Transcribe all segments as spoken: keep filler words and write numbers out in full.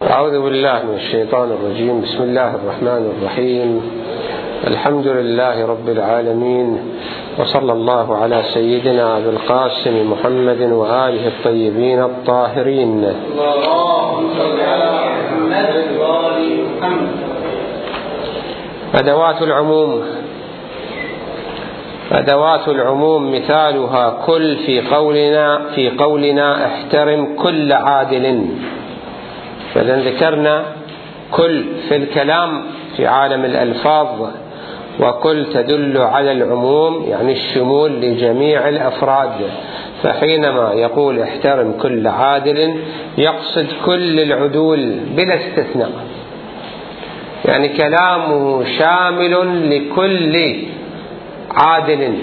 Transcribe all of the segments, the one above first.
أعوذ بالله من الشيطان الرجيم. بسم الله الرحمن الرحيم. الحمد لله رب العالمين، وصلى الله على سيدنا أبي القاسم محمد وآله الطيبين الطاهرين. أدوات العموم. أدوات العموم مثالها كل في قولنا في قولنا احترم كل عادل. فإذا ذكرنا كل في الكلام في عالم الألفاظ، وكل تدل على العموم يعني الشمول لجميع الأفراد. فحينما يقول احترم كل عادل يقصد كل العدول بلا استثناء، يعني كلامه شامل لكل عادل.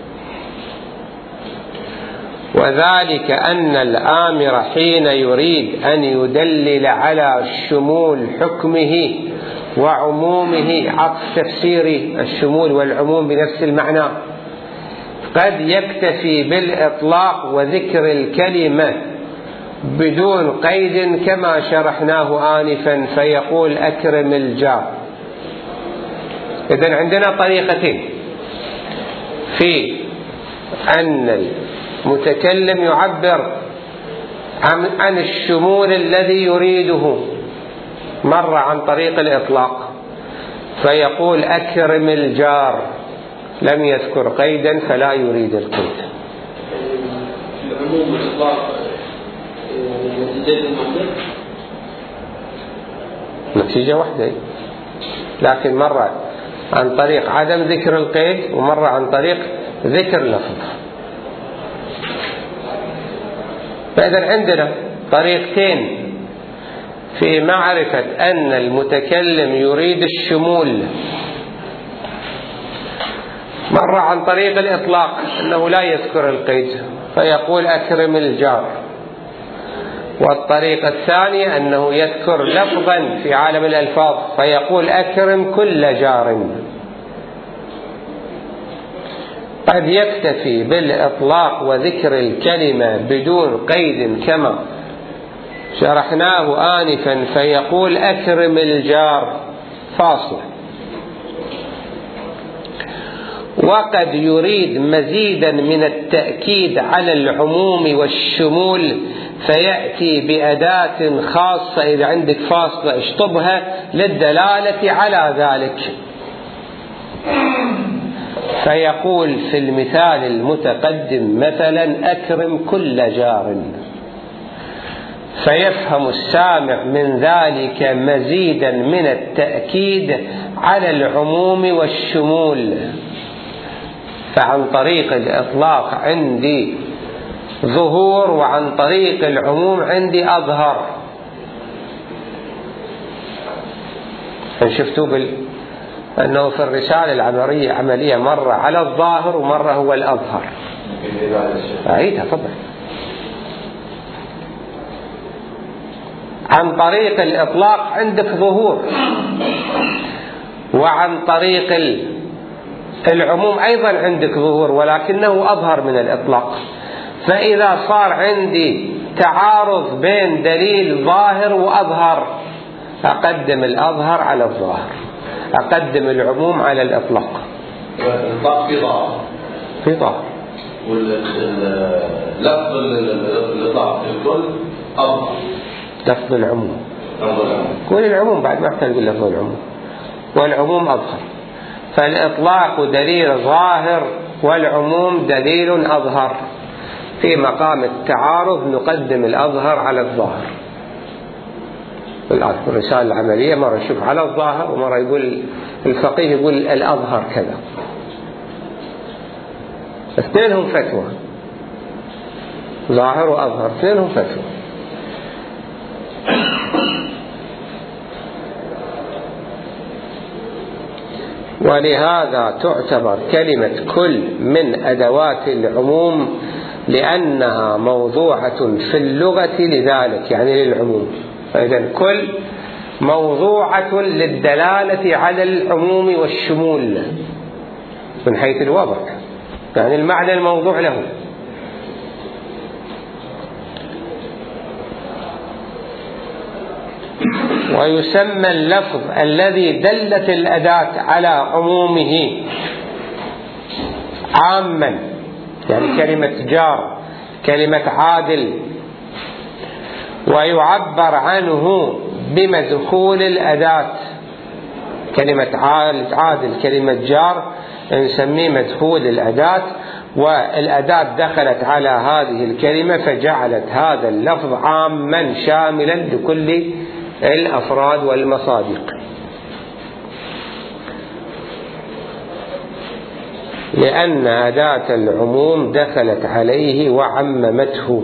وذلك أن الآمر حين يريد أن يدلل على شمول حكمه وعمومه عكس تفسير الشمول والعموم بنفس المعنى، قد يكتفي بالإطلاق وذكر الكلمة بدون قيد كما شرحناه آنفا، فيقول أكرم الجار. إذن عندنا طريقتين في أن المتكلم يعبر عن الشمول الذي يريده، مرة عن طريق الإطلاق فيقول أكرم الجار، لم يذكر قيدا فلا يريد القيد. العموم والإطلاق نتيجة واحدة، لكن مرة عن طريق عدم ذكر القيد ومرة عن طريق ذكر اللفظ. فإذا عندنا طريقتين في معرفة أن المتكلم يريد الشمول، مرة عن طريق الإطلاق أنه لا يذكر القيد فيقول أكرم الجار، والطريقة الثانية أنه يذكر لفظا في عالم الألفاظ فيقول أكرم كل جار. قد يكتفي بالإطلاق وذكر الكلمة بدون قيد كما شرحناه آنفا فيقول أكرم الجار فاصلة. وقد يريد مزيدا من التأكيد على العموم والشمول فيأتي بأداة خاصة، إذا عندك فاصلة اشطبها للدلالة على ذلك، فيقول في المثال المتقدم مثلا أكرم كل جار، فيفهم السامع من ذلك مزيدا من التأكيد على العموم والشمول. فعن طريق الإطلاق عندي ظهور، وعن طريق العموم عندي أظهر. شفتوا بال أنه في الرسالة العملية عملية مرة على الظاهر ومرة هو الأظهر. أعيدها طبعا. عن طريق الإطلاق عندك ظهور، وعن طريق العموم أيضا عندك ظهور ولكنه أظهر من الإطلاق. فإذا صار عندي تعارض بين دليل ظاهر وأظهر أقدم الأظهر على الظاهر، أقدم العموم على الإطلاق. الإطلاق في ظاهر في ظاهر واللفظ الإطلاق في الكل أظهر. لفظ العموم كل العموم بعد ما احتاج لفظ العموم، والعموم أظهر. فالإطلاق دليل ظاهر والعموم دليل أظهر. في مقام التعارض نقدم الأظهر على الظاهر. في الرسالة العملية مرة يشوف على الظاهر ومرة يقول الفقيه يقول الأظهر كذا، اثنينهم فتوى، ظاهر وأظهر اثنينهم فتوى. ولهذا تعتبر كلمة كل من أدوات العموم لأنها موضوعة في اللغة لذلك، يعني للعموم. فإذا كل موضوعة للدلالة على العموم والشمول من حيث الوضع، يعني المعنى الموضوع له. ويسمى اللفظ الذي دلت الأداة على عمومه عاما، يعني كلمة جار، كلمة عادل، ويعبر عنه بمدخول الأداة. كلمة عادل، كلمة جار نسميه مدخول الأداة، والأداة دخلت على هذه الكلمة فجعلت هذا اللفظ عاما شاملا لكل الأفراد والمصادق، لأن أداة العموم دخلت عليه وعممته.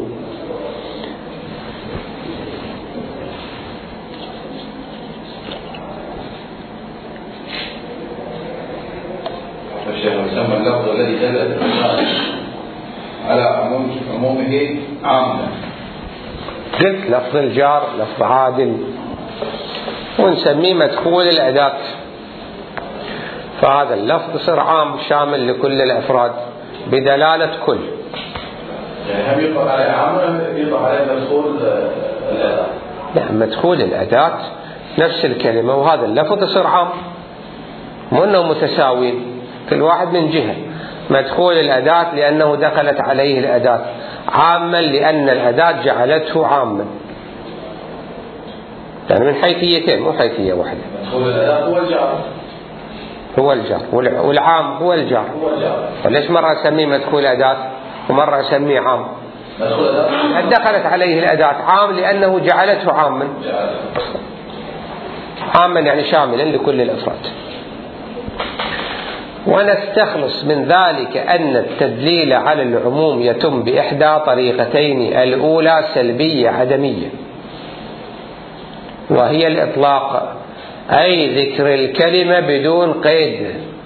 الشيخ يسمى اللفظ الذي دلت على عموم عمومه عاما. قلت لفظ الجار، لفظ عادل، ونسميه مدخول الأداة، فهذا اللفظ يصير عام شامل لكل الأفراد بدلالة كل. يعني هم يطلق عليه عام ولا يطلق عليه مدخول الأداة؟ نعم، مدخول الأداة نفس الكلمة، وهذا اللفظ يصير عام، مو أنه متساوين، كل واحد من جهة. مدخول الأداة لأنه دخلت عليه الأداة، عاما لأن الأداة جعلته عاما، يعني من حيثيتين مو حيثية واحدة. مدخول الأداة هو الجار، هو الجار، والعام هو الجار. وليش مرة أسميه مدخول أداة ومرة أسميه عام؟ مدخول الأداة دخلت عليه الأداة عام لأنه جعلته عاما، عاما يعني شاملا لكل الأفراد. ونستخلص من ذلك أن التدليل على العموم يتم بإحدى طريقتين: الأولى سلبية عدمية وهي الإطلاق، أي ذكر الكلمة بدون قيد،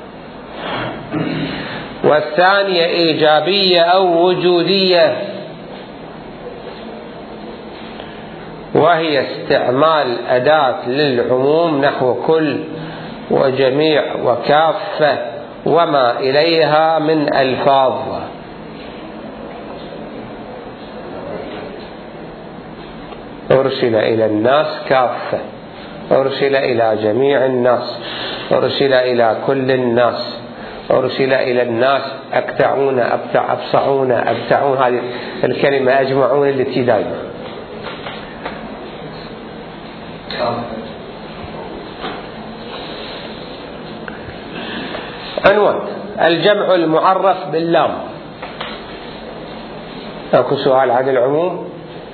والثانية إيجابية أو وجودية وهي استعمال أداة للعموم نحو كل وجميع وكافة وما إليها من ألفاظ. أرسل إلى الناس كافة، أرسل إلى جميع الناس، أرسل إلى كل الناس، أرسل إلى الناس أكتعون أبتع أبصعون أبتعون، هذه الكلمة أجمعون التي دائما. عنوان: الجمع المعرف باللام. أكو سؤال عن العموم؟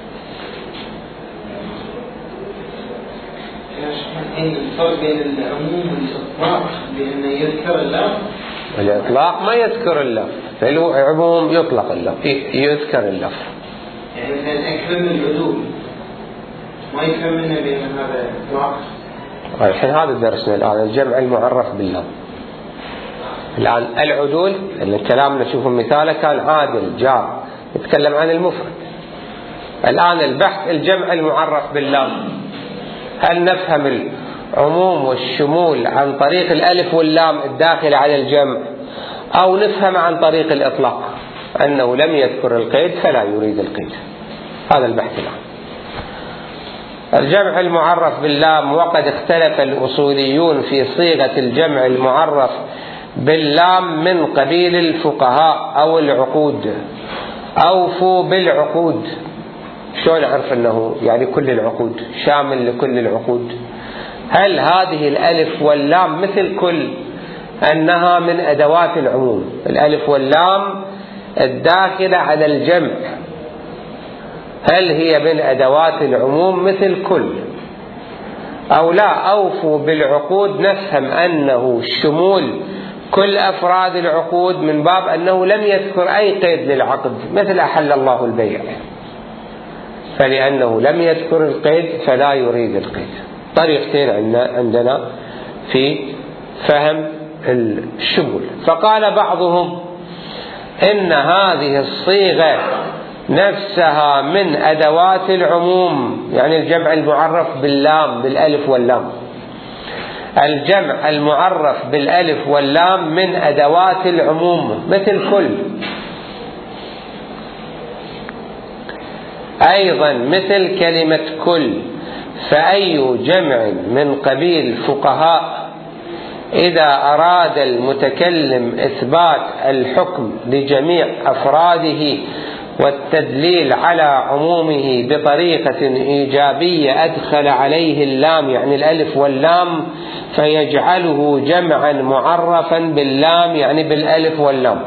الفرق بين العموم والإطلاق بأنه يذكر اللفظ؟ الإطلاق ما يذكر اللفظ، العموم يطلق اللفظ، يذكر اللفظ. يعني مثلا أكرم العدول ما يفهم منه بأن هذا إطلاق. الحين هذا درسنا الآن الجمع المعرف باللام. الآن العدول اللي الكلام نشوفه مثاله كان عادل جار، يتكلم عن المفرد. الآن البحث الجمع المعرف باللام، هل نفهم العموم والشمول عن طريق الألف واللام الداخل على الجمع، أو نفهم عن طريق الإطلاق أنه لم يذكر القيد فلا يريد القيد؟ هذا البحث الآن. الجمع المعرف باللام، وقد اختلف الأصوليون في صيغة الجمع المعرف باللام من قبيل الفقهاء أو العقود. أوفوا بالعقود، شلون نعرف أنه يعني كل العقود، شامل لكل العقود؟ هل هذه الألف واللام مثل كل أنها من أدوات العموم؟ الألف واللام الداخلة على الجمع هل هي من أدوات العموم مثل كل أو لا؟ أوفوا بالعقود نفهم أنه شمول كل أفراد العقود من باب أنه لم يذكر أي قيد للعقد، مثل أحل الله البيع، فلأنه لم يذكر القيد فلا يريد القيد. طريقتين عندنا في فهم الشمول. فقال بعضهم إن هذه الصيغة نفسها من أدوات العموم، يعني الجمع المعرف باللام بالألف واللام، الجمع المعرف بالألف واللام من أدوات العموم مثل كل. أيضا مثل كلمة كل فأي جمع من قبيل فقهاء إذا أراد المتكلم إثبات الحكم لجميع أفراده والتدليل على عمومه بطريقة إيجابية أدخل عليه اللام يعني الألف واللام فيجعله جمعا معرفا باللام يعني بالألف واللام،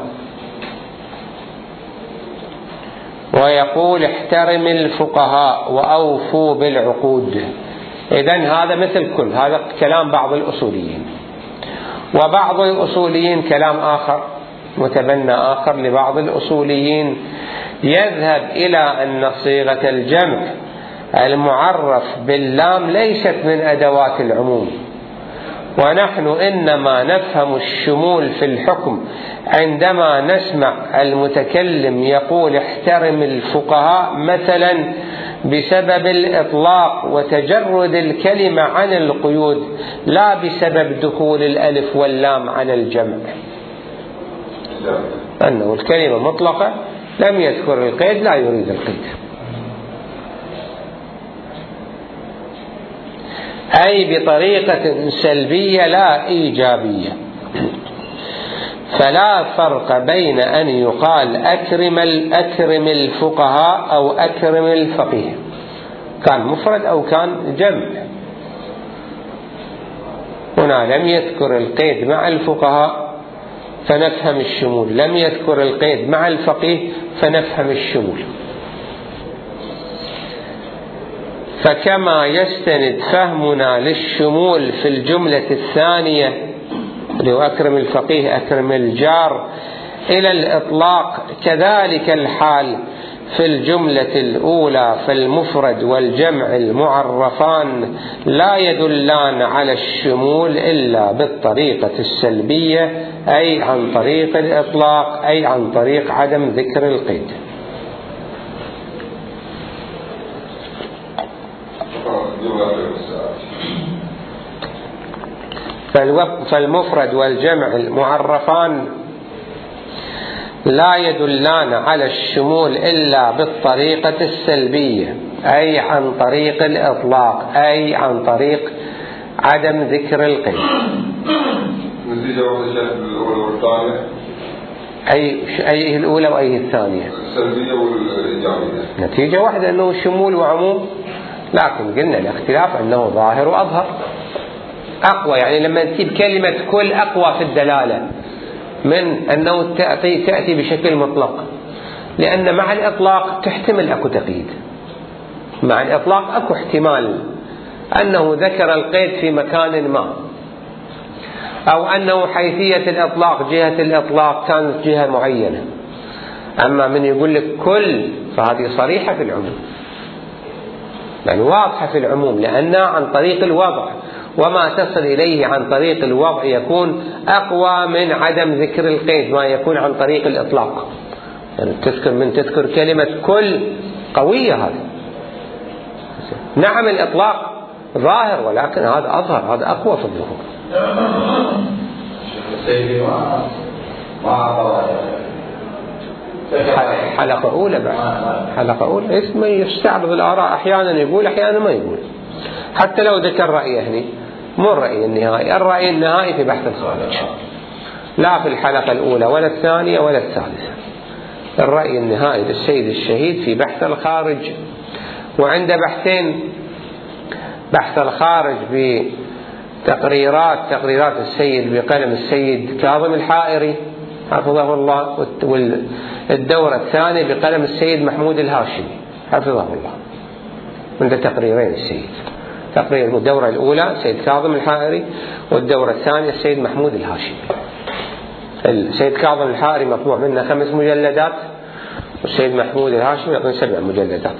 ويقول احترم الفقهاء وأوفوا بالعقود. إذن هذا مثل كل هذا كلام بعض الأصوليين، وبعض الأصوليين كلام آخر متبنى آخر لبعض الأصوليين يذهب إلى أن صيغة الجمع المعرف باللام ليست من أدوات العموم، ونحن إنما نفهم الشمول في الحكم عندما نسمع المتكلم يقول احترم الفقهاء مثلا بسبب الإطلاق وتجرد الكلمة عن القيود، لا بسبب دخول الألف واللام على الجمع، أنه الكلمة مطلقة لم يذكر القيد لا يريد القيد، أي بطريقة سلبية لا إيجابية. فلا فرق بين أن يقال أكرم أكرم الفقهاء أو أكرم الفقيه، كان مفرد أو كان جمع. هنا لم يذكر القيد مع الفقهاء فنفهم الشمول، لم يذكر القيد مع الفقيه فنفهم الشمول. فكما يستند فهمنا للشمول في الجملة الثانية لو أكرم الفقيه أكرم الجار إلى الإطلاق، كذلك الحال في الجملة الأولى، فالمفرد والجمع المعرفان لا يدلان على الشمول إلا بالطريقة السلبية، أي عن طريق الإطلاق، أي عن طريق عدم ذكر القيد. فالمفرد والجمع المعرفان لا يدلان على الشمول إلا بالطريقة السلبية، أي عن طريق الإطلاق، أي عن طريق عدم ذكر القيد. نتيجة واحدة الأولى والثانية، أي أي الأولى وأي الثانية؟ السلبية والإيجابية. نتيجة واحدة أنه شمول وعموم، لكن قلنا الاختلاف أنه ظاهر وأظهر أقوى، يعني لما تجيب كلمة كل أقوى في الدلالة من أنه تأتي, تأتي بشكل مطلق، لأن مع الإطلاق تحتمل أكو تقييد، مع الإطلاق أكو احتمال أنه ذكر القيد في مكان ما، أو أنه حيثية الإطلاق جهة الإطلاق كانت جهة معينة. أما من يقول لك كل فهذه صريحة في العموم، يعني واضحة في العموم، لأنها عن طريق الوضع، وما تصل إليه عن طريق الوضع يكون أقوى من عدم ذكر القيد ما يكون عن طريق الإطلاق. يعني تذكر من تذكر كلمة كل قوية، هذا نعم الإطلاق ظاهر، ولكن هذا أظهر، هذا أقوى في الظهور. حلقة أولى بعد حلقة أولى اسمه يستعرض الآراء، أحيانا يقول أحيانا ما يقول، حتى لو ذكر رأيه هنا مو الرأي النهائي، الرأي النهائي في بحث الخارج، لا في الحلقة الأولى ولا الثانية ولا الثالثة. الرأي النهائي للسيد الشهيد في بحث الخارج، وعند بحثين، بحث الخارج بتقريرات تقريرات السيد بقلم السيد كاظم الحائري حفظه الله، والدورة الثانية بقلم السيد محمود الهاشمي حفظه الله. عند تقريرين السيد، تقرير الدورة الأولى السيد كاظم الحائري، والدورة الثانية السيد محمود الهاشمي. السيد كاظم الحائري مطبوع منه خمس مجلدات، والسيد محمود الهاشمي يعطي سبع مجلدات.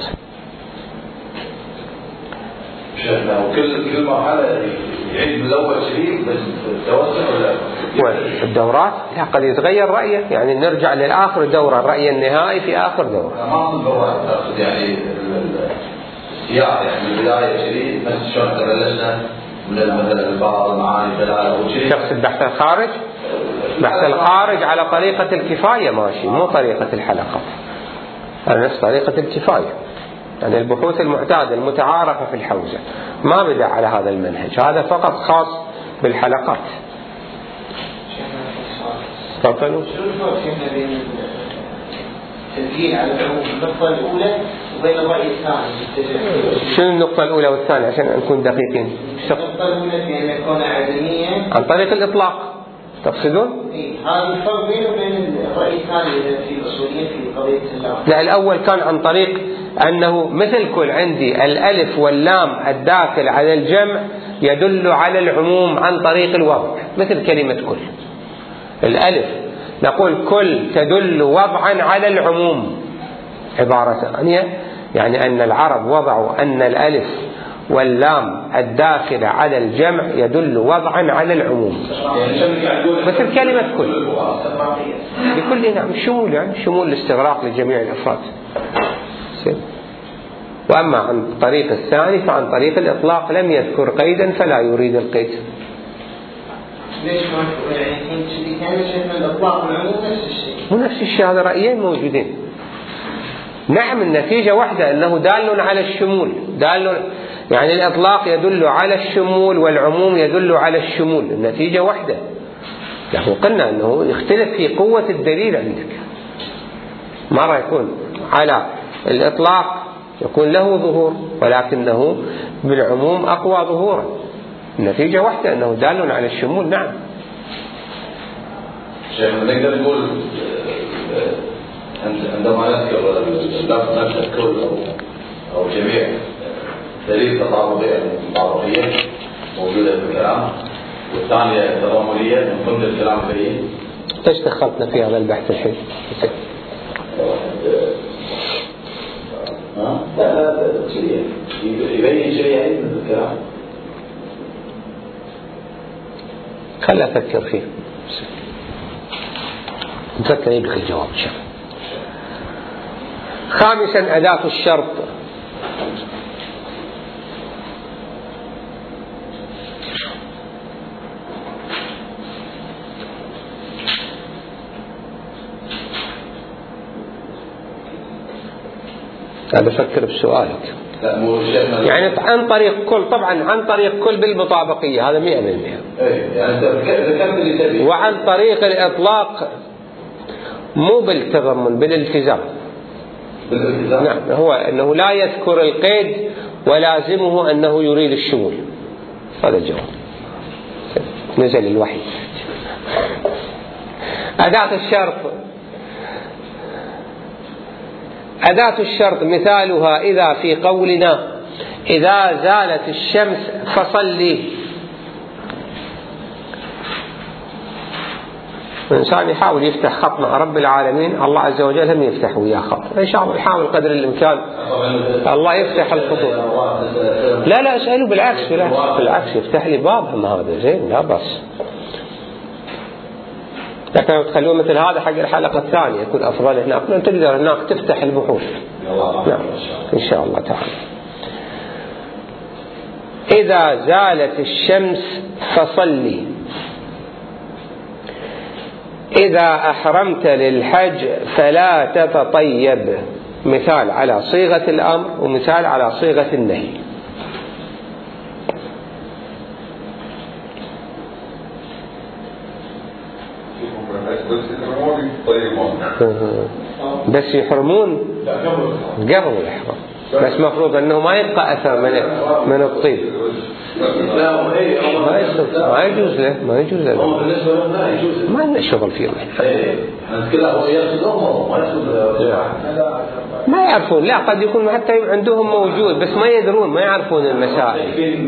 شيخنا وكل كل مرحلة يعيد من الأول شيء بس توسع ولا؟ الدورات لا قد يتغير رأيه، يعني نرجع للآخر دورة، الرأي النهائي في آخر دورة. ما أقصد دورات، أقصد يعني السياق، يعني البداية شيء بس شلون تبلشنا من مثلا البعض المعاني دلالة وشيء. شخص بحث الخارج، بحث الخارج على طريقة الكفاية ماشي، مو طريقة الحلقات، على نفس طريقة الكفاية. يعني البحوث المعتادة المتعارفة في الحوزة ما بدأ على هذا المنهج، هذا فقط خاص بالحلقات. تفضلوا. شنو الفرق بين التسجيل على النقطة الأولى وبين الرأي الثاني؟ شنو النقطة الأولى والثانية عشان نكون دقيقين؟ النقطة الأولى بأن يكون عدميا عن طريق الإطلاق تقصدون؟ إيه هذا الفرق بينه وبين الرأي الثاني في الأصوليين في قضية اللام. لا، الأول كان عن طريق أنه مثل كل عندي الألف واللام الداخل على الجمع يدل على العموم عن طريق الوضع، مثل كلمة كل. الألف نقول كل تدل وضعا على العموم. عبارة ثانية يعني أن العرب وضعوا أن الألف واللام الداخل على الجمع يدل وضعا على العموم، مثل كلمة كل. بكل نعم شمول، يعني شمول الاستغراق لجميع الأفراد. وأما عن طريق الثاني فعن طريق الإطلاق، لم يذكر قيدا فلا يريد القيد. ليش ما يعني كذي كان شفنا الإطلاق والعموم نفس الشيء؟ مو نفس الشيء، هذا رأيين موجودين. نعم النتيجة واحدة، أنه دال على الشمول، دال يعني الإطلاق يدل على الشمول والعموم يدل على الشمول، النتيجة واحدة. لكن قلنا أنه يختلف في قوة الدليل عندك، مرة يكون على الإطلاق يكون له ظهور ولكنه بالعموم أقوى ظهورا. النتيجة واحدة، أنه دال على الشمول. نعم شيخ نقدر نقول عندما نذكر اللفظ نفسه كل أو أو جميع دليل تطابقية تعارضية موجودة في الكلام، والثانية تضامنية من ضمن الكلام فيه. ايش دخلتنا في هذا البحث الحين؟ ها؟ لا لا شيء يبين شيء يعني من الكلام. خلنا أفكر فيه، نفكر يدخل الجواب إن شاء الله. خامسا أداة الشرط. هذا فكر بسؤالك. يعني عن طريق كل، طبعا عن طريق كل بالمطابقية، هذا مئة بالمئة. وعن طريق الإطلاق مو بالتضمن، بالالتزام. نعم، هو أنه لا يذكر القيد ولازمه أنه يريد الشمول. هذا الجواب، نزل الوحي. أداة الشرط. أداة الشرط مثالها إذا في قولنا إذا زالت الشمس فصلي. الإنسان يحاول يفتح خط مع رب العالمين، الله عز وجل هم يفتح وياه خط. إن شاء الله يحاول قدر الإمكان الله يفتح الخطوط. لا لا أسأله بالعكس، بالعكس يفتح لي باب هم هذا زين، لا بس. لكن لو تخلوه مثل هذا حق الحلقة الثانية يكون أفضل. هناك تقدر هناك تفتح البحوث. نعم إن شاء الله تعالى. إذا زالت الشمس فصلي. إذا أحرمت للحج فلا تتطيب. مثال على صيغة الأمر ومثال على صيغة النهي. بس يحرمون قبل الإحرام، بس مفروض أنه ما يبقى أثر من من الطيب. ما يجوز له، ما يجوز له، ما لنا شغل فيه. ما يعرفون، لا قد يكون حتى عندهم موجود بس ما يدرون، ما يعرفون المسائل،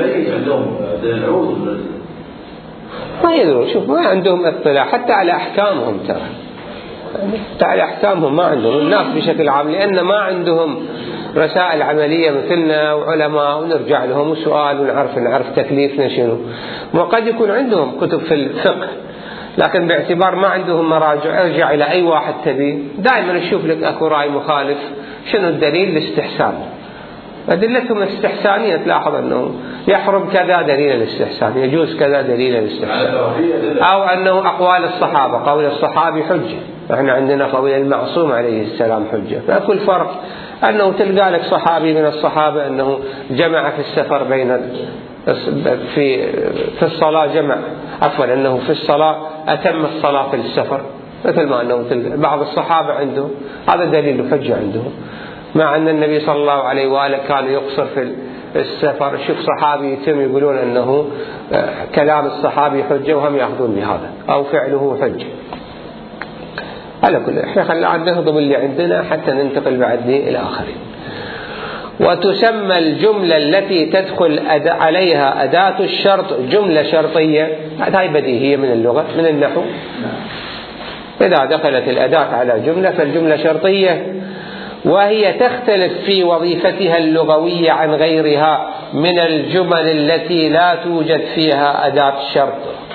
ما يدرون. شوف ما عندهم اطلاع حتى على أحكامهم، ترى حتى على أحكامهم ما عندهم الناس بشكل عام، لأن ما عندهم رسائل عملية مثلنا وعلماء ونرجع لهم وسؤال ونعرف نعرف تكليفنا شنو. وقد يكون عندهم كتب في الفقه لكن باعتبار ما عندهم مراجع، ارجع إلى أي واحد تبي دائما يشوف لك أكو رأي مخالف. شنو الدليل؟ الاستحسان. أدلتهم الاستحسانية تلاحظ أنه يحرم كذا دليل الاستحسان، يجوز كذا دليل الاستحسان، أو أنه أقوال الصحابة، قول الصحابي حجة. احنا عندنا قضية المعصوم عليه السلام حجة. فكل فرق أنه تلقى لك صحابي من الصحابة أنه جمع في السفر بين في في الصلاة جمع عفوا أنه في الصلاة أتم الصلاة في السفر، مثل ما أنه بعض الصحابة عنده هذا دليل حجة عندهم، مع أن النبي صلى الله عليه وآله كان يقصر في السفر. شوف صحابي يتم يقولون أنه كلام الصحابي حجة وهم يأخذون بهذا أو فعله حجة. على كل احنا خلينا نهضم اللي عندنا حتى ننتقل بعدين إلى آخرين. وتسمى الجملة التي تدخل أد... عليها أداة الشرط جملة شرطية. هاي بديهية من اللغة من النحو، إذا دخلت الأداة على جملة فالجملة شرطية، وهي تختلف في وظيفتها اللغوية عن غيرها من الجمل التي لا توجد فيها أداة الشرط.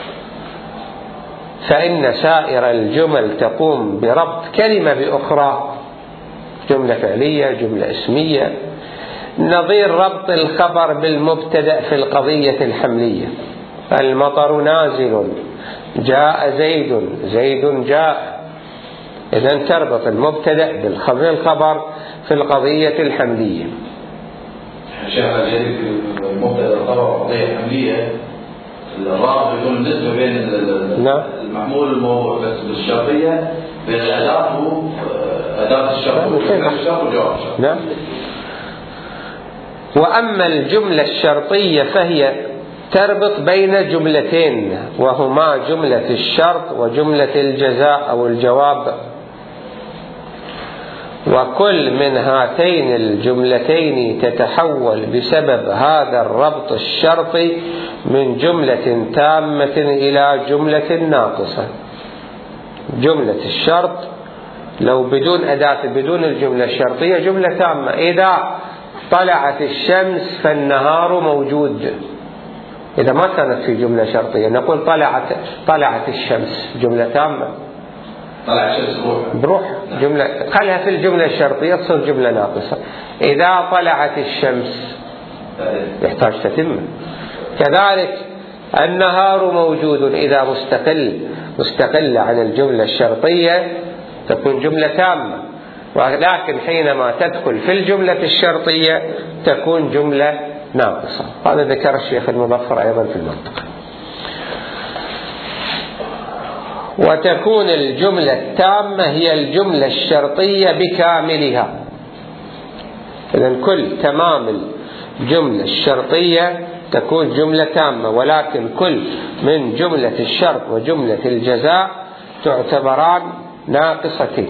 فإن سائر الجمل تقوم بربط كلمة بأخرى، جملة فعلية جملة اسمية، نظير ربط الخبر بالمبتدأ في القضية الحملية. المطر نازل، جاء زيد، زيد جاء. إذن تربط المبتدأ بالخبر في القضية الحملية. شيخ المبتدأ والخبر قضية حملية، الرابط يكون نسبة بين المحمول والموضوع، بس بالشرطية بين الأداة وأداة الشرط والجواب الشرط. نعم. وأما الجملة الشرطية فهي تربط بين جملتين، وهما جملة الشرط وجملة الجزاء أو الجواب، وكل من هاتين الجملتين تتحول بسبب هذا الربط الشرطي من جملة تامة إلى جملة ناقصة. جملة الشرط لو بدون أداة بدون الجملة الشرطية جملة تامة، إذا طلعت الشمس فالنهار موجود. إذا ما كانت في جملة شرطية نقول طلعت طلعت الشمس، جملة تامة. طلع الشمس بروح بروح جملة، خلها في الجملة الشرطية تصير جملة ناقصة. إذا طلعت الشمس يحتاج تتم. كذلك النهار موجود، إذا مستقل مستقل عن الجملة الشرطية تكون جملة تامة، ولكن حينما تدخل في الجملة الشرطية تكون جملة ناقصة. هذا ذكر الشيخ المظفر أيضا في المنطق. وتكون الجملة التامة هي الجملة الشرطية بكاملها. إذن كل تمام الجملة الشرطية تكون جملة تامة، ولكن كل من جملة الشرط وجملة الجزاء تعتبران ناقصتين.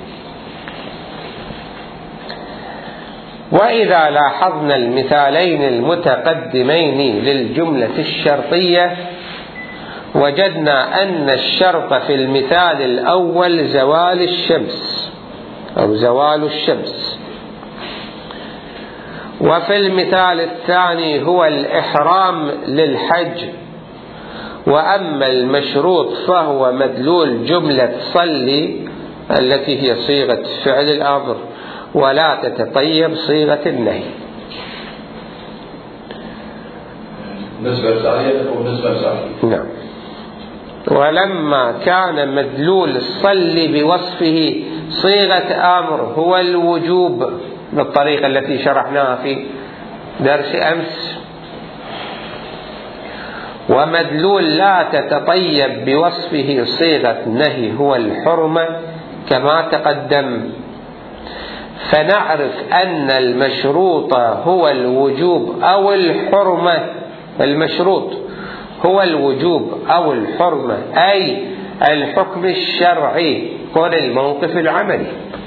وإذا لاحظنا المثالين المتقدمين للجملة الشرطية وجدنا أن الشرط في المثال الأول زوال الشمس أو زوال الشمس، وفي المثال الثاني هو الإحرام للحج. وأما المشروط فهو مدلول جملة صلي التي هي صيغة فعل الأمر ولا تتطيب صيغة النهي. نسبة مثالية ونسبة مثالية. نعم. ولما كان مدلول الصل بوصفه صيغة أمر هو الوجوب بالطريقة التي شرحناها في درس أمس، ومدلول لا تتطيب بوصفه صيغة نهي هو الحرمة كما تقدم، فنعرف أن المشروط هو الوجوب أو الحرمة. المشروط هو الوجوب أو الحرمة، أي الحكم الشرعي كون الموقف العملي.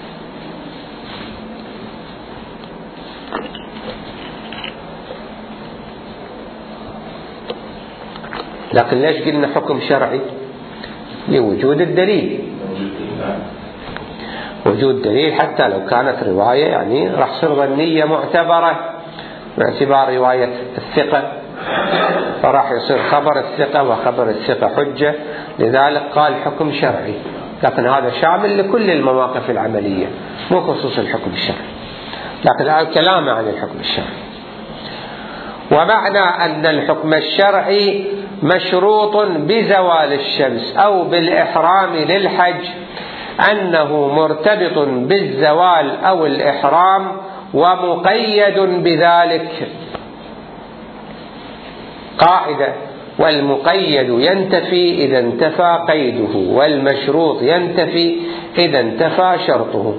لكن ليش قلنا حكم شرعي؟ لوجود الدليل. وجود دليل حتى لو كانت رواية يعني راح تصير ظنية معتبرة باعتبار رواية الثقة، فراح يصير خبر الثقة وخبر الثقة حجة، لذلك قال حكم شرعي. لكن هذا شامل لكل المواقف العملية مو خصوص الحكم الشرعي، لكن هذا كلام عن الحكم الشرعي. ومعنى أن الحكم الشرعي مشروط بزوال الشمس أو بالإحرام للحج أنه مرتبط بالزوال أو الإحرام ومقيد بذلك. قاعدة: والمقيد ينتفي إذا انتفى قيده، والمشروط ينتفي إذا انتفى شرطه.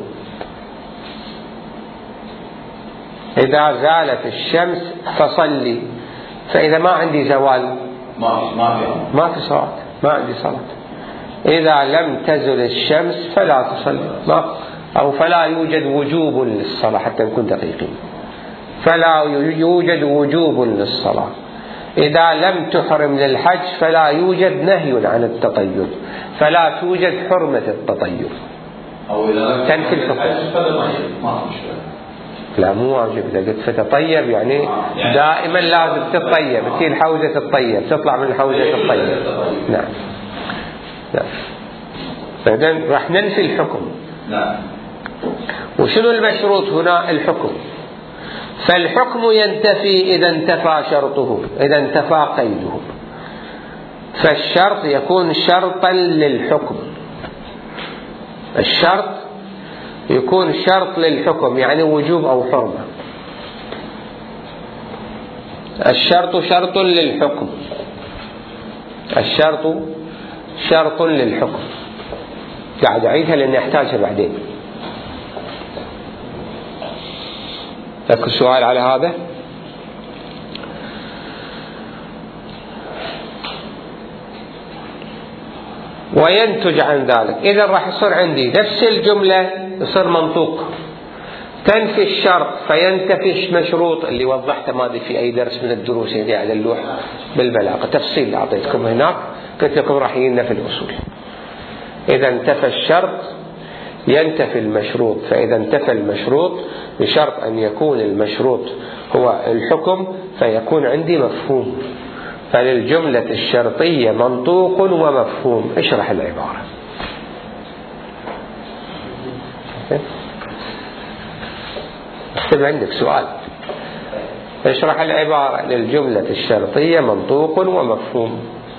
إذا زالت الشمس فصلي، فإذا ما عندي زوال ما ما في ما في صلاة، ما عندي صلاة. إذا لم تزل الشمس فلا تصلي، ما أو فلا يوجد وجوب للصلاة، حتى نكون دقيقين، فلا يوجد وجوب للصلاة. إذا لم تحرم للحج فلا يوجد نهي عن التطيب، فلا توجد حرمة التطيب. أو إذا لم تنفي الحكم ما في مشكلة. لا مو واجب. إذا قلت فتطيب يعني دائما لازم تطيب، تي الحوزة تطيب، تطلع من الحوزة تطيب. نعم نعم. بعدين راح ننفي الحكم. نعم. وشنو المشروط هنا؟ الحكم. فالحكم ينتفي إذا انتفى شرطه، إذا انتفى قيده. فالشرط يكون شرطا للحكم، الشرط يكون شرط للحكم، يعني وجوب أو حرمة. الشرط شرط للحكم، الشرط شرط للحكم. قاعد أعيدها لأني أحتاجها بعدين. لك سؤال على هذا؟ وينتج عن ذلك. إذا راح يصير عندي نفس الجملة يصير منطوق، تنفي الشرط فينتفي المشروط، اللي وضحته ماضي في أي درس من الدروس اللي على اللوح بالبلاغة، تفصيل أعطيتكم هناك، قلت لكم راح يجينا في الأصول. إذا انتفى الشرط ينتفي المشروط، فإذا انتفى المشروط بشرط أن يكون المشروط هو الحكم فيكون عندي مفهوم. فللجملة الشرطية منطوق ومفهوم. اشرح العبارة. اكتب عندك سؤال. اشرح العبارة. للجملة الشرطية منطوق ومفهوم.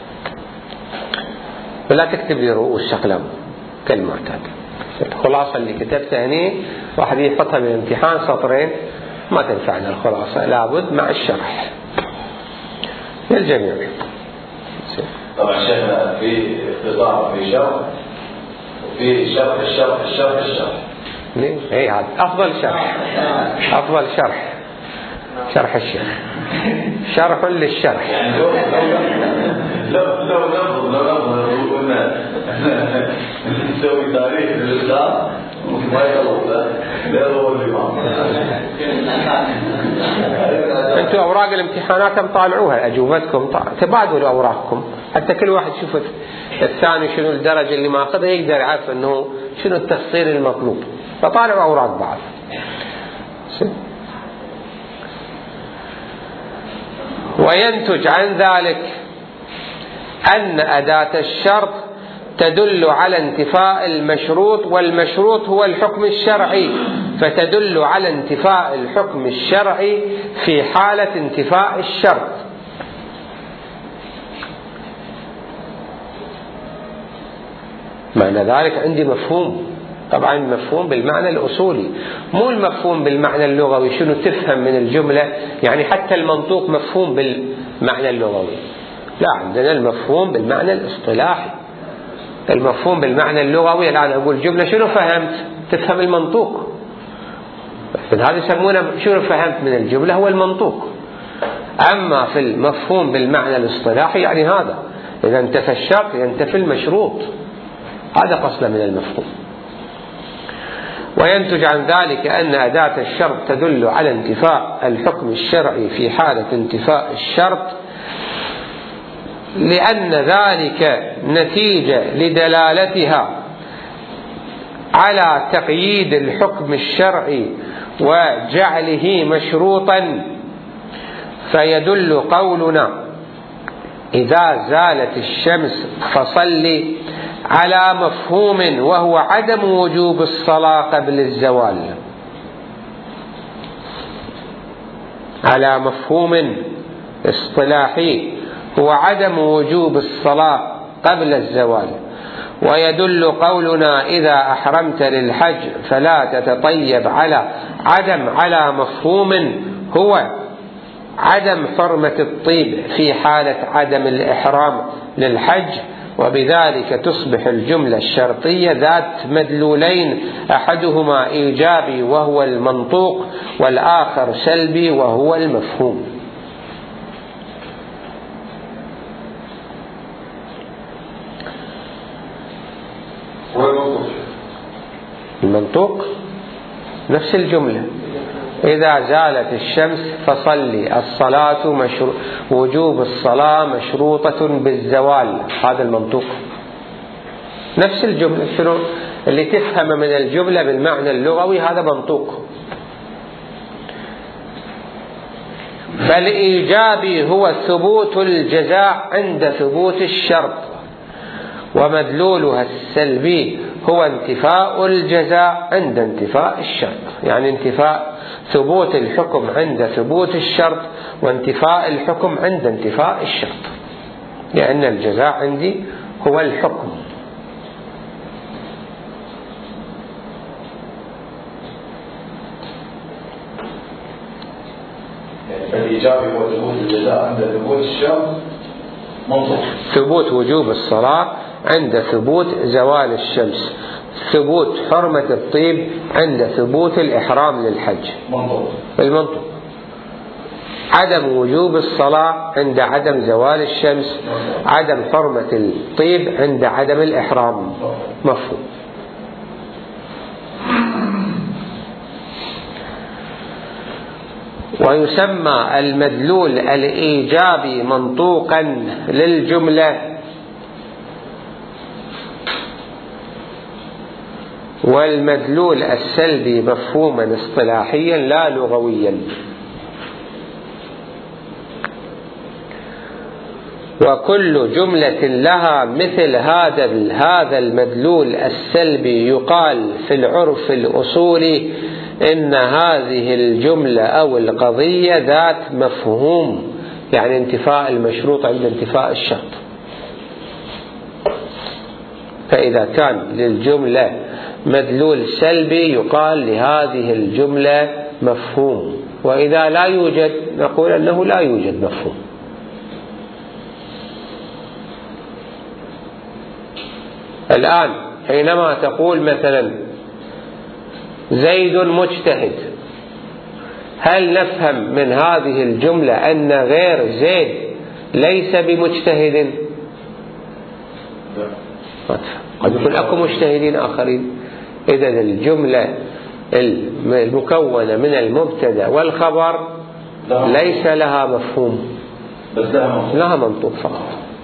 ولا تكتب لي رؤوس أقلام كالمعتاد. الخلاصة اللي كتبتها هني واحد يحطها بالامتحان سطرين، ما تنفعنا الخلاصة، لابد مع الشرح للجميع. طبعا شيخنا في اختصار، في شرح، وفي شرح الشرح الشرح الشرح. ليه؟ اي هذا أفضل شرح، أفضل شرح شرح الشيخ، شرح للشرح. يعني لو لو لو لو لو لو قلنا نسوي تاريخ للإسلام ممكن ما يغلط، لا هو الإمام. أنتوا أوراق الامتحانات طالعوها، أجوبتكم تبادلوا أوراقكم، حتى كل واحد يشوف الثاني شنو الدرجة اللي ماخذها، يقدر يعرف أنه شنو التفصيل المطلوب، فطالعوا أوراق بعض. وينتج عن ذلك أن أداة الشرط تدل على انتفاء المشروط، والمشروط هو الحكم الشرعي، فتدل على انتفاء الحكم الشرعي في حالة انتفاء الشرط. معنى ذلك عندي مفهوم، طبعا المفهوم بالمعنى الأصولي، مو المفهوم بالمعنى اللغوي شنو تفهم من الجملة، يعني حتى المنطوق مفهوم بالمعنى اللغوي، لا، عندنا المفهوم بالمعنى الاصطلاحي. المفهوم بالمعنى اللغوي الآن أقول جملة شنو فهمت، تفهم المنطوق، هذا يسمونه شنو فهمت من الجملة هو المنطوق. أما في المفهوم بالمعنى الاصطلاحي يعني هذا إذا انتفى الشرط ينتفي المشروط، هذا قصد من المفهوم. وينتج عن ذلك أن أداة الشرط تدل على انتفاء الحكم الشرعي في حالة انتفاء الشرط، لأن ذلك نتيجة لدلالتها على تقييد الحكم الشرعي وجعله مشروطا. فيدل قولنا إذا زالت الشمس فصلي على مفهوم وهو عدم وجوب الصلاة قبل الزوال، على مفهوم اصطلاحي هو عدم وجوب الصلاة قبل الزوال. ويدل قولنا إذا أحرمت للحج فلا تتطيب على عدم على مفهوم هو عدم حرمة الطيب في حالة عدم الإحرام للحج، وبذلك تصبح الجملة الشرطية ذات مدلولين، أحدهما إيجابي وهو المنطوق، والآخر سلبي وهو المفهوم. المنطوق نفس الجملة، إذا زالت الشمس فصلي، الصلاة مشرو... وجوب الصلاة مشروطة بالزوال، هذا المنطوق نفس الجملة. شنو اللي تفهم من الجملة بالمعنى اللغوي هذا منطوق. فالإيجابي هو ثبوت الجزاء عند ثبوت الشرط، ومدلولها السلبي هو انتفاء الجزاء عند انتفاء الشرط، يعني انتفاء ثبوت الحكم عند ثبوت الشرط، وانتفاء الحكم عند انتفاء الشرط، لأن الجزاء عندي هو الحكم. فالإيجابي هو ثبوت الجزاء عند ثبوت الشرط منطق، ثبوت وجوب الصلاة عند ثبوت زوال الشمس، ثبوت حرمة الطيب عند ثبوت الإحرام للحج، منطق المنطق. عدم وجوب الصلاة عند عدم زوال الشمس، عدم حرمة الطيب عند عدم الإحرام، مفهوم. ويسمى المدلول الإيجابي منطوقا للجملة، والمدلول السلبي مفهوما اصطلاحيا لا لغويا. وكل جملة لها مثل هذا هذا المدلول السلبي يقال في العرف الأصولي إن هذه الجملة أو القضية ذات مفهوم، يعني انتفاء المشروط عند انتفاء الشرط. فإذا كان للجملة مدلول سلبي يقال لهذه الجملة مفهوم، وإذا لا يوجد نقول أنه لا يوجد مفهوم. الآن حينما تقول مثلا زيد مجتهد، هل نفهم من هذه الجملة أن غير زيد ليس بمجتهد؟ قد يكون أكو مجتهدين آخرين. إذا الجملة المكونة من المبتدأ والخبر ليس لها مفهوم، بس لها منطوق فقط.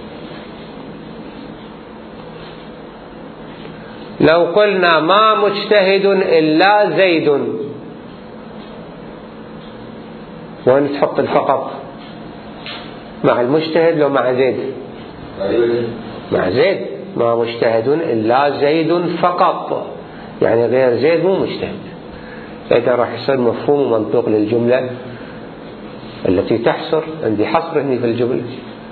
لو قلنا ما مجتهد إلا زيد، وين تحط الفقط؟ مع المجتهد لو مع زيد؟ مع زيد. ما مجتهد إلا زيد فقط، يعني غير زيد مو مجتهد. إذا راح يصير مفهوم ومنطوق للجملة التي تحصر. عندي حصر هنا في الجملة.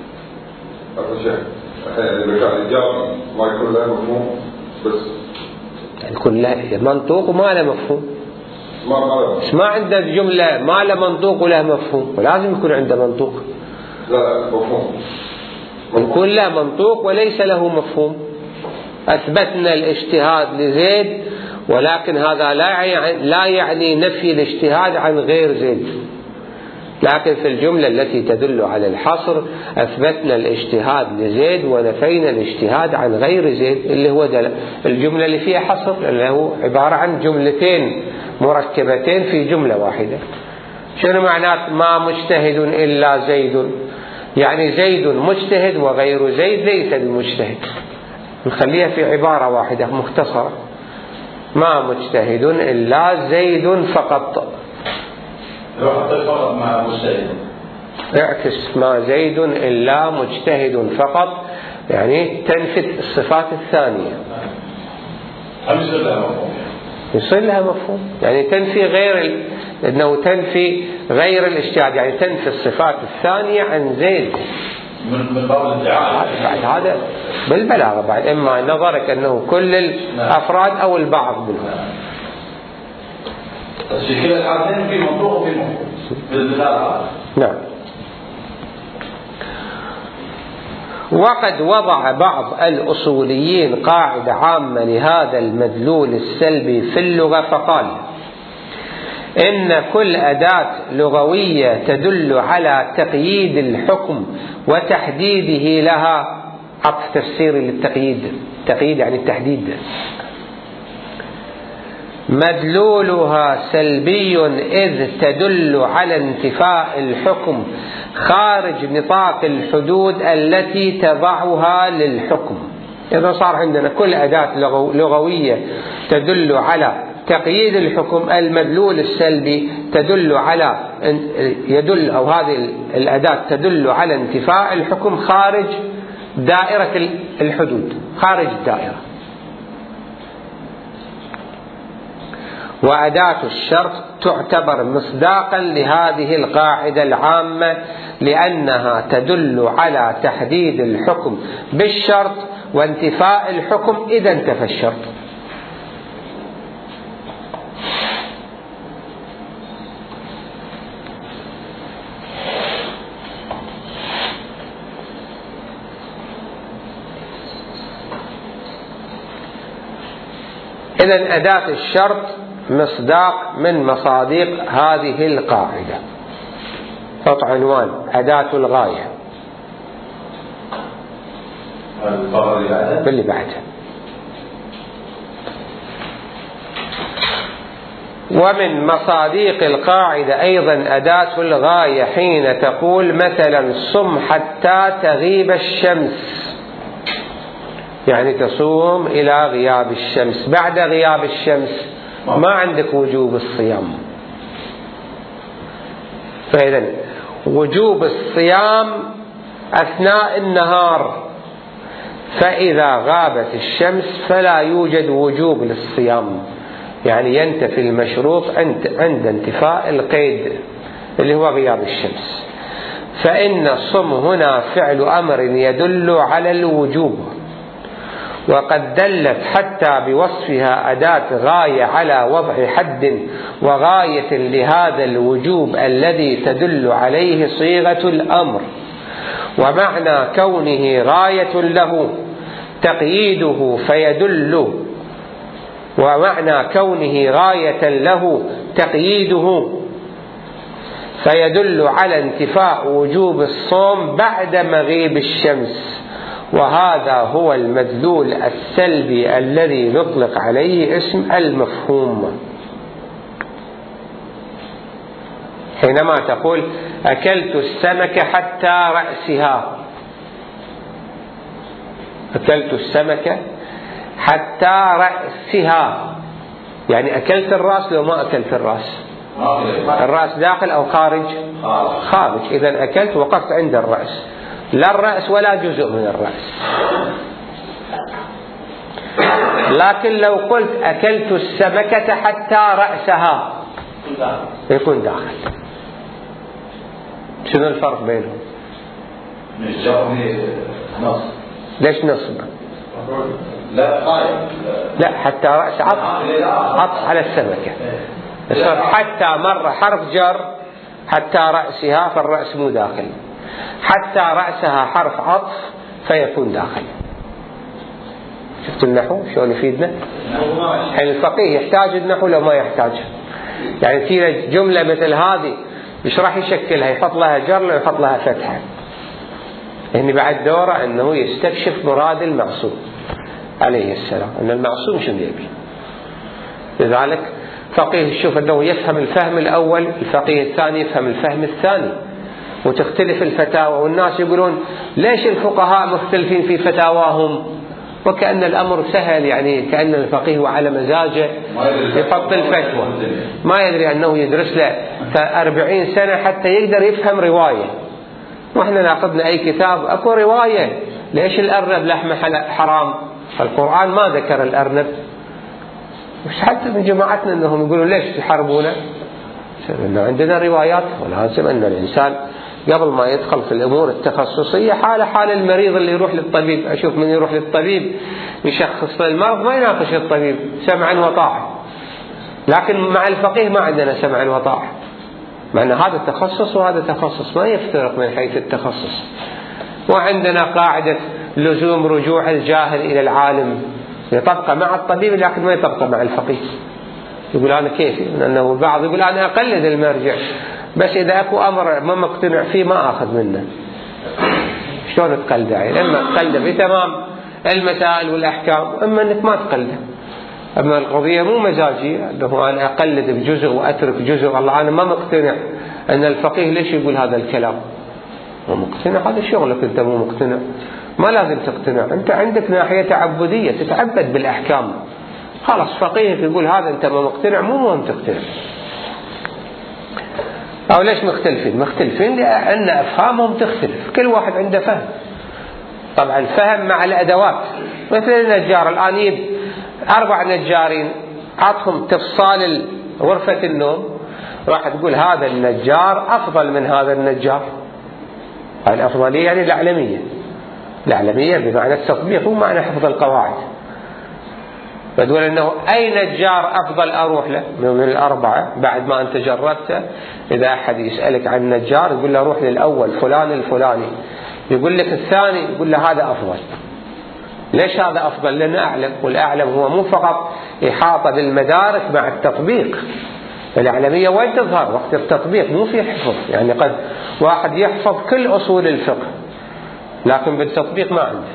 ما يكون له مفهوم بس يكون له منطوق وما له مفهوم. ما ما ما عنده جملة ما له منطوق وله مفهوم، ولازم يكون عنده منطوق. لا مفهوم. يكون له منطوق وليس له مفهوم. أثبتنا الاجتهاد لزيد، ولكن هذا لا يعني نفي الاجتهاد عن غير زيد. لكن في الجملة التي تدل على الحصر أثبتنا الاجتهاد لزيد ونفينا الاجتهاد عن غير زيد، اللي هو الجملة اللي فيها حصر، اللي هو عبارة عن جملتين مركبتين في جملة واحدة. شنو معنات ما مجتهد إلا زيد؟ يعني زيد مجتهد وغير زيد ليس بمجتهد. نخليها في عبارة واحدة مختصرة، ما مجتهد إلا زيد فقط. لو حطيت فقط مع مجتهد اعكس ما زيد إلا مجتهد فقط، يعني تنفي الصفات الثانية. هل يصير لها مفهوم؟ يصير لها مفهوم، يعني تنفي غير انه تنفي غير الاجتهاد، يعني تنفي الصفات الثانية عن زيد. من من باب الادعاء بعد هذا بالبلاغة بعد، إما نظرك أنه كل الأفراد أو البعض منهم. بس في كلا الحالتين في منطوق وفي منطوق بالبلاغة. نعم. وقد وضع بعض الأصوليين قاعدة عامة لهذا المدلول السلبي في اللغة، فقال إن كل أداة لغوية تدل على تقييد الحكم وتحديده لها، عطف تفسيري للتقييد، تقييد يعني التحديد، مدلولها سلبي إذ تدل على انتفاء الحكم خارج نطاق الحدود التي تضعها للحكم. إذا صار عندنا كل أداة لغوية تدل على تقييد الحكم، المدلول السلبي تدل على يدل أو هذه الأداة تدل على انتفاء الحكم خارج دائرة الحدود، خارج الدائرة. وأداة الشرط تعتبر مصداقا لهذه القاعدة العامة لأنها تدل على تحديد الحكم بالشرط وانتفاء الحكم إذا انتفى الشرط. إذن أداة الشرط مصداق من مصادق هذه القاعدة. حط عنوان أداة الغاية باللي بعدها. ومن مصادق القاعدة أيضا أداة الغاية حين تقول مثلا صم حتى تغيب الشمس، يعني تصوم إلى غياب الشمس. بعد غياب الشمس ما عندك وجوب الصيام، فإذا وجوب الصيام أثناء النهار، فإذا غابت الشمس فلا يوجد وجوب للصيام، يعني ينتفي المشروط عند انتفاء القيد اللي هو غياب الشمس. فإن الصم هنا فعل أمر يدل على الوجوب، وقد دلت حتى بوصفها أداة غاية على وضع حد وغاية لهذا الوجوب الذي تدل عليه صيغة الأمر. ومعنى كونه غاية له تقييده فيدل ومعنى كونه غاية له تقييده فيدل على انتفاء وجوب الصوم بعد مغيب الشمس، وهذا هو المدلول السلبي الذي نطلق عليه اسم المفهوم. حينما تقول أكلت السمك حتى رأسها، أكلت السمك حتى رأسها، يعني أكلت الرأس لو ما أكلت الرأس، الرأس داخل أو خارج؟ خارج. إذن أكلت وقفت عند الرأس، لا الرأس ولا جزء من الرأس. لكن لو قلت أكلت السمكة حتى رأسها يكون داخل. شنو الفرق بينهم؟ ليش نصب؟ لا لا حتى رأس عطف عطف على السمكة. حتى مرة حرف جر، حتى رأسها فالرأس مو داخل، حتى رأسها حرف عطف فيكون داخل. شفت النحو شلون يفيدنا؟ حين الفقيه يحتاج النحو لو ما يحتاج، يعني تيجي جملة مثل هذه ايش راح يشكلها؟ يحط لها جر لو يحط لها فتحة. هني بعد دوره انه يستكشف مراد المعصوم عليه السلام، ان المعصوم شنو يبي. لذلك فقيه يشوف انه يفهم الفهم الاول، الفقيه الثاني يفهم الفهم الثاني، وتختلف الفتاوى. والناس يقولون ليش الفقهاء مختلفين في فتاواهم؟ وكأن الأمر سهل، يعني كأن الفقيه وعلى مزاجه يحط الفتوى، ما يدري أنه يدرس له أربعين سنة حتى يقدر يفهم رواية. وإحنا ناخذنا أي كتاب أكو رواية ليش الأرنب لحمه حرام؟ القرآن ما ذكر الأرنب. مش حتى من جماعتنا أنهم يقولون ليش تحاربونه؟ لأنه عندنا روايات، ولازم أن الإنسان قبل ما يدخل في الأمور التخصصية حال حال المريض اللي يروح للطبيب. أشوف من يروح للطبيب يشخص المرض ما يناقش الطبيب سمعا وطاعة، لكن مع الفقيه ما عندنا سمعا وطاعة، مع أن هذا تخصص وهذا تخصص ما يفترق من حيث التخصص. وعندنا قاعدة لزوم رجوع الجاهل إلى العالم، يطبق مع الطبيب لكن ما يطبق مع الفقيه. يقول أنا كيفي، لأنه البعض يقول أنا أقلد المرجع، بس إذا أكو أمر ما مقتنع فيه ما أخذ منه. شلون تقلده؟ يعني إما تقلده في تمام المسائل والأحكام، إما أنك ما تقلده. أما القضية مو مزاجية أنه أنا أقلد بجزء وأترك جزء. الله أنا ما مقتنع أن الفقيه ليش يقول هذا الكلام، مو مقتنع، هذا شغلك أنت مو مقتنع، ما لازم تقتنع. أنت عندك ناحية تعبدية تتعبد بالأحكام، خلاص فقيهك يقول هذا أنت ما مقتنع، مو مهم تقتنع. أو ليش مختلفين؟ مختلفين لأن أفهامهم تختلف، كل واحد عنده فهم. طبعا فهم مع الأدوات، مثل النجار الآن يجيب أربع نجارين عطهم تفصال غرفة النوم، راح تقول هذا النجار أفضل من هذا النجار. الأفضلية يعني الأعلمية، الأعلمية بمعنى التطبيق مو معنى حفظ القواعد. فتقول أنه أي نجار أفضل أروح له من الأربعة بعد ما أنت جربته. إذا أحد يسألك عن النجار يقول له روح للأول فلان الفلاني، يقول لك الثاني يقول له هذا أفضل. ليش هذا أفضل؟ لأنه أعلم، والأعلم هو مو فقط إحاطة بالمدارك مع التطبيق. الأعلمية وين تظهر؟ وقت التطبيق مو في حفظ. يعني قد واحد يحفظ كل أصول الفقه لكن بالتطبيق ما عنده،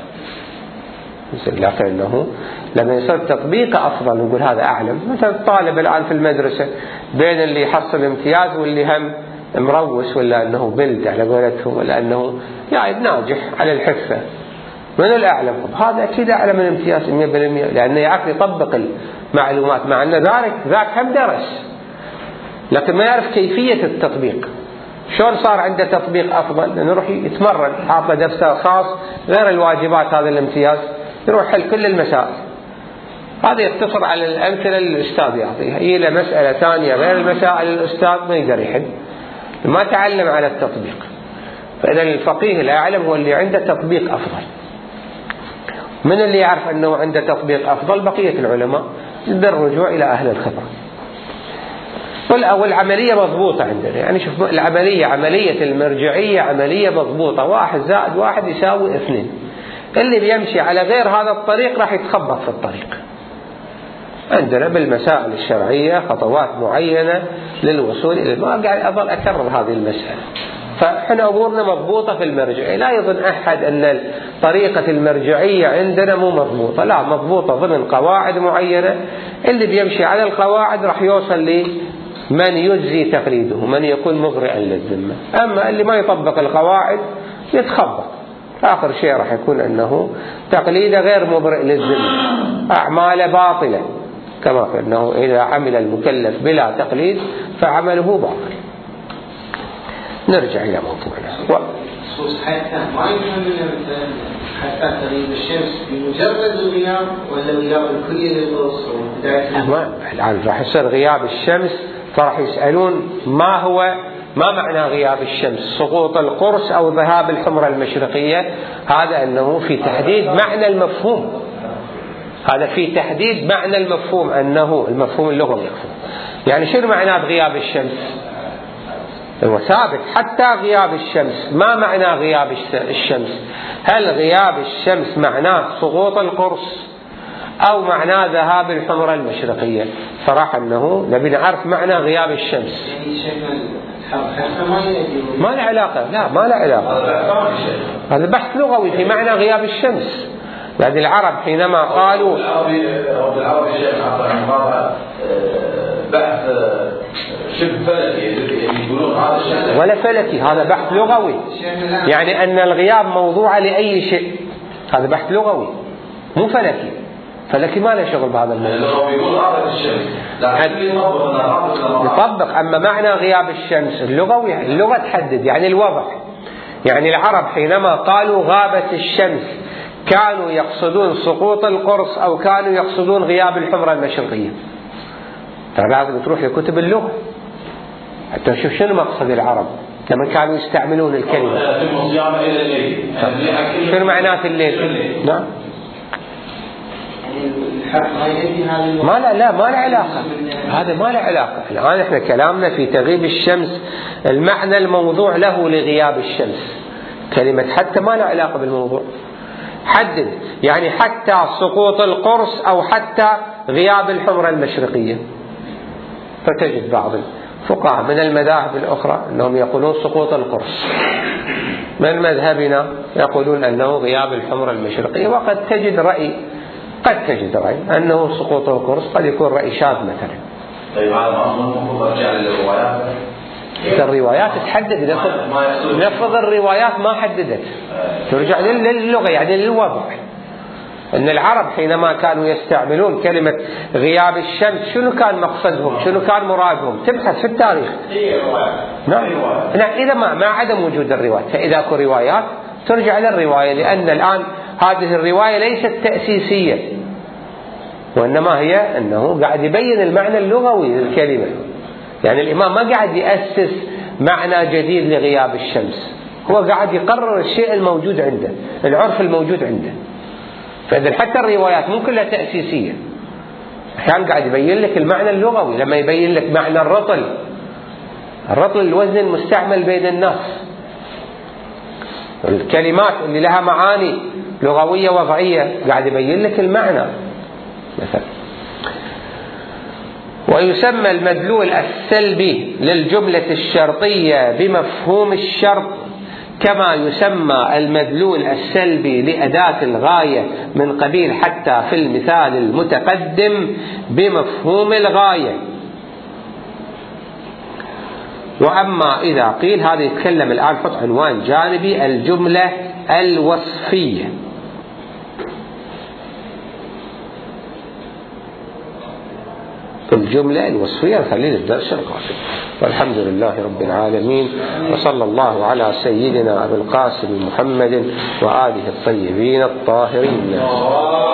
لكنه لما يصير تطبيق أفضل نقول هذا أعلم. مثل الطالب الآن في المدرسة بين اللي يحصل امتياز واللي هم مروس، ولا أنه بلد على قولتهم، ولا أنه يعني ناجح على الحفة، من الأعلم؟ هذا أكيد أعلم من الامتياز مئة بالمئة، لأنه يعرف يطبق المعلومات، مع أن ذلك ذاك هم درس لكن ما يعرف كيفية التطبيق. شلون صار عنده تطبيق أفضل؟ لأنه يروح يتمرن، حاطه دفتر خاص غير الواجبات هذا الامتياز، يروح حل كل المسائل. هذا يقتصر على الأمثلة اللي الأستاذ يعطيها، هي له مسألة ثانية غير المسائل الأستاذ ما يقدر يحل، ما تعلم على التطبيق. فإذا الفقيه الأعلم هو اللي عنده تطبيق أفضل. من اللي يعرف أنه عنده تطبيق أفضل؟ بقية العلماء بالرجوع إلى أهل الخبرة. والعملية مضبوطة عندنا، يعني شوف العملية عملية المرجعية عملية مضبوطة، واحد زائد واحد يساوي اثنين. اللي بيمشي على غير هذا الطريق راح يتخبط في الطريق. عندنا بالمسائل الشرعية خطوات معينة للوصول إلى، ما قاعد أظل أكرر هذه المسألة. فإحنا أمورنا مضبوطة في المرجعية، لا يظن أحد أن طريقة المرجعية عندنا مو مضبوطة، لا، مضبوطة ضمن قواعد معينة. اللي بيمشي على القواعد راح يوصل لمن يجزي تقليده، من يكون مبرئا للذمة. أما اللي ما يطبق القواعد يتخبط، آخر شيء راح يكون أنه تقليده غير مبرئ للذمة، أعمال باطلة، كما أنه إذا عمل المكلف بلا تقليد فعمله باطل. نرجع إلى موضوعنا. حتى ما يفهمنا مثلا حتى تغيب الشمس بمجرد الغياب ولا الغياب الكلي للقرص؟ الآن راح يصير غياب الشمس، فراح يسألون ما هو ما معنى غياب الشمس؟ سقوط القرص أو ذهاب الحمرة المشرقية؟ هذا أنه في تحديد معنى المفهوم، هذا في تحديد معنى المفهوم، أنه المفهوم اللغوي. يعني شنو معنى غياب الشمس؟ هو ثابت حتى غياب الشمس. ما معنى غياب الشمس؟ هل غياب الشمس معناه سقوط القرص أو معناه ذهاب الحمرة المشرقية؟ صراحة أنه نبي نعرف معنى غياب الشمس. ما له علاقة، لا ما له علاقة، هذا بحث لغوي في معنى غياب الشمس. لأن العرب حينما قالوا بالعربي بحث شبه فلكي يقولون هذا الشيء ولا فلكي، هذا بحث لغوي، يعني أن الغياب موضوع لأي شيء، هذا بحث لغوي مو فلكي. فلكي ما له شغل بهذا الموضوع، يقول غابت الشمس يطبق. أما معنى غياب الشمس اللغوي، اللغة تحدد يعني الوضع. يعني العرب حينما قالوا غابت الشمس كانوا يقصدون سقوط القرص أو كانوا يقصدون غياب الحمرة المشرقية. فلازم تروح لكتب اللغة حتى نشوف شنو مقصد العرب. لما كانوا يستعملون الكلمة. يتم الصيام إلى الليل. شنو معنات الليل؟ نعم. ما لا لا ما له علاقة، هذا ما له علاقة. الآن احنا كلامنا في تغيب الشمس، المعنى الموضوع له لغياب الشمس. كلمة حتى ما له علاقة بالموضوع. حدد يعني حتى سقوط القرص أو حتى غياب الحمرة المشرقية. فتجد بعض الفقهاء من المذاهب الأخرى أنهم يقولون سقوط القرص، من مذهبنا يقولون أنه غياب الحمرة المشرقية. وقد تجد رأي قد تجد رأي أنه سقوط القرص، قد يكون رأي شاذ مثلا. طيب هذا ما المفروض أرجع للروايات؟ الروايات تحدد، لفظ الروايات ما حددت، ترجع للغة يعني للوضع. أن العرب حينما كانوا يستعملون كلمة غياب الشمس شنو كان مقصدهم، شنو كان مرادهم، تبحث في التاريخ. نعم. إذا ما ما عدم وجود الروايات، فإذا كان روايات ترجع للرواية، لأن الآن هذه الرواية ليست تأسيسية، وإنما هي أنه قاعد يبين المعنى اللغوي للكلمة. يعني الإمام ما قاعد يأسس معنى جديد لغياب الشمس، هو قاعد يقرر الشيء الموجود عنده، العرف الموجود عنده. فإذا حتى الروايات مو كلها تأسيسية، أحيانا قاعد يبين لك المعنى اللغوي. لما يبين لك معنى الرطل، الرطل الوزن المستعمل بين الناس، الكلمات اللي لها معاني لغوية وضعية قاعد يبين لك المعنى مثلا. ويسمى المدلول السلبي للجملة الشرطية بمفهوم الشرط، كما يسمى المدلول السلبي لأداة الغاية من قبيل حتى في المثال المتقدم بمفهوم الغاية. وأما إذا قيل، هذا يتكلم الآن، حط عنوان جانبي، الجملة الوصفية. الجملة الوصفية خلينا الدرس القادم. والحمد لله رب العالمين، وصلى الله على سيدنا أبي القاسم محمد وآله الطيبين الطاهرين.